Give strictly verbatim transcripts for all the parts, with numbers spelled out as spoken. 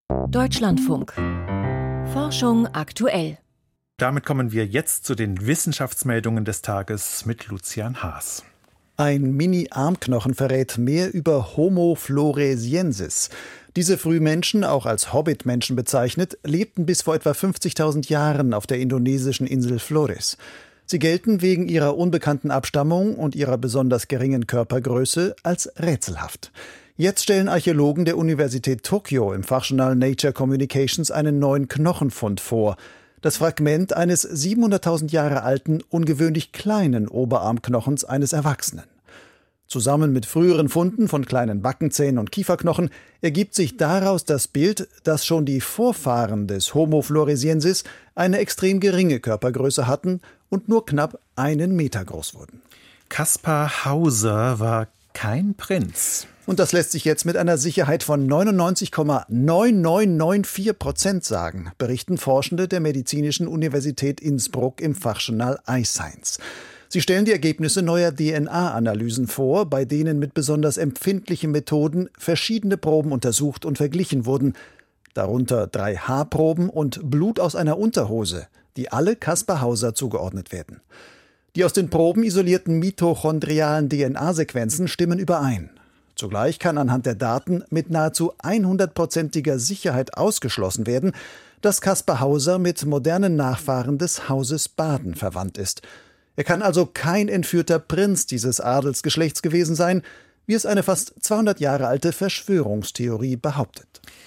Deutschlandfunk. Forschung aktuell. Damit kommen wir jetzt zu den Wissenschaftsmeldungen des Tages mit Lucian Haas. Ein Mini-Armknochen verrät mehr über Homo floresiensis. Diese Frühmenschen, auch als Hobbit-Menschen bezeichnet, lebten bis vor etwa fünfzigtausend Jahren auf der indonesischen Insel Flores. Sie gelten wegen ihrer unbekannten Abstammung und ihrer besonders geringen Körpergröße als rätselhaft. Jetzt stellen Archäologen der Universität Tokio im Fachjournal Nature Communications einen neuen Knochenfund vor. Das Fragment eines siebenhunderttausend Jahre alten, ungewöhnlich kleinen Oberarmknochens eines Erwachsenen. Zusammen mit früheren Funden von kleinen Backenzähnen und Kieferknochen ergibt sich daraus das Bild, dass schon die Vorfahren des Homo floresiensis eine extrem geringe Körpergröße hatten und nur knapp einen Meter groß wurden. Kaspar Hauser war kein Prinz. Und das lässt sich jetzt mit einer Sicherheit von neunundneunzig Komma neun neun neun vier Prozent sagen, berichten Forschende der Medizinischen Universität Innsbruck im Fachjournal iScience. Sie stellen die Ergebnisse neuer D N A-Analysen vor, bei denen mit besonders empfindlichen Methoden verschiedene Proben untersucht und verglichen wurden, darunter drei Haarproben und Blut aus einer Unterhose, die alle Kaspar Hauser zugeordnet werden. Die aus den Proben isolierten mitochondrialen D N A-Sequenzen stimmen überein. Zugleich kann anhand der Daten mit nahezu hundertprozentiger Sicherheit ausgeschlossen werden, dass Kaspar Hauser mit modernen Nachfahren des Hauses Baden verwandt ist. Er kann also kein entführter Prinz dieses Adelsgeschlechts gewesen sein, wie es eine fast zweihundert Jahre alte Verschwörungstheorie behauptet.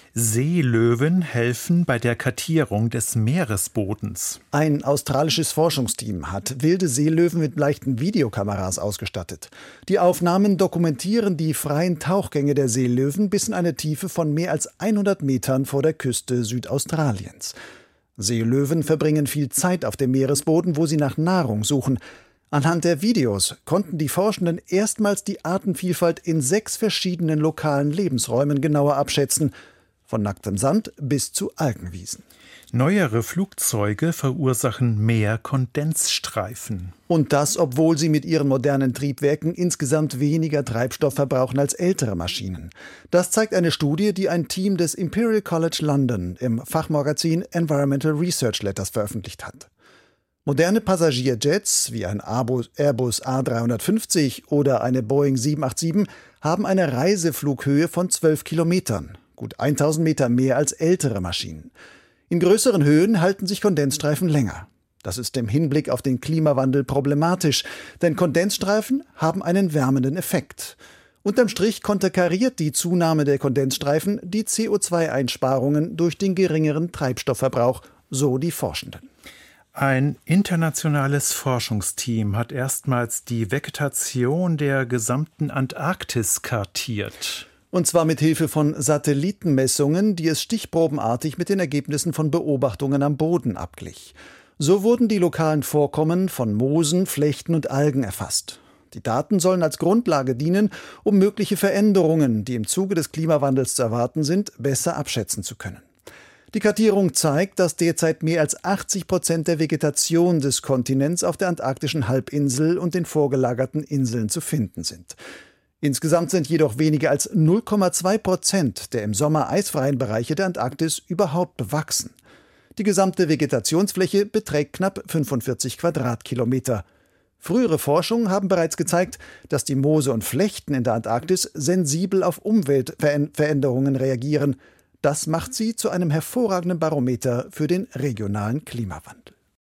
Seelöwen helfen bei der Kartierung des Meeresbodens. Ein australisches Forschungsteam hat wilde Seelöwen mit leichten Videokameras ausgestattet. Die Aufnahmen dokumentieren die freien Tauchgänge der Seelöwen bis in eine Tiefe von mehr als hundert Metern vor der Küste Südaustraliens. Seelöwen verbringen viel Zeit auf dem Meeresboden, wo sie nach Nahrung suchen. Anhand der Videos konnten die Forschenden erstmals die Artenvielfalt in sechs verschiedenen lokalen Lebensräumen genauer abschätzen, von nacktem Sand bis zu Algenwiesen. Neuere Flugzeuge verursachen mehr Kondensstreifen. Und das, obwohl sie mit ihren modernen Triebwerken insgesamt weniger Treibstoff verbrauchen als ältere Maschinen. Das zeigt eine Studie, die ein Team des Imperial College London im Fachmagazin Environmental Research Letters veröffentlicht hat. Moderne Passagierjets wie ein Airbus A dreihundertfünfzig oder eine Boeing sieben acht sieben haben eine Reiseflughöhe von zwölf Kilometern, gut tausend Meter mehr als ältere Maschinen. In größeren Höhen halten sich Kondensstreifen länger. Das ist im Hinblick auf den Klimawandel problematisch, denn Kondensstreifen haben einen wärmenden Effekt. Unterm Strich konterkariert die Zunahme der Kondensstreifen die C O zwei Einsparungen durch den geringeren Treibstoffverbrauch, so die Forschenden. Ein internationales Forschungsteam hat erstmals die Vegetation der gesamten Antarktis kartiert. Und zwar mit Hilfe von Satellitenmessungen, die es stichprobenartig mit den Ergebnissen von Beobachtungen am Boden abglich. So wurden die lokalen Vorkommen von Moosen, Flechten und Algen erfasst. Die Daten sollen als Grundlage dienen, um mögliche Veränderungen, die im Zuge des Klimawandels zu erwarten sind, besser abschätzen zu können. Die Kartierung zeigt, dass derzeit mehr als achtzig Prozent der Vegetation des Kontinents auf der antarktischen Halbinsel und den vorgelagerten Inseln zu finden sind. Insgesamt sind jedoch weniger als null Komma zwei Prozent der im Sommer eisfreien Bereiche der Antarktis überhaupt bewachsen. Die gesamte Vegetationsfläche beträgt knapp fünfundvierzig Quadratkilometer. Frühere Forschungen haben bereits gezeigt, dass die Moose und Flechten in der Antarktis sensibel auf Umweltveränderungen reagieren. Das macht sie zu einem hervorragenden Barometer für den regionalen Klimawandel.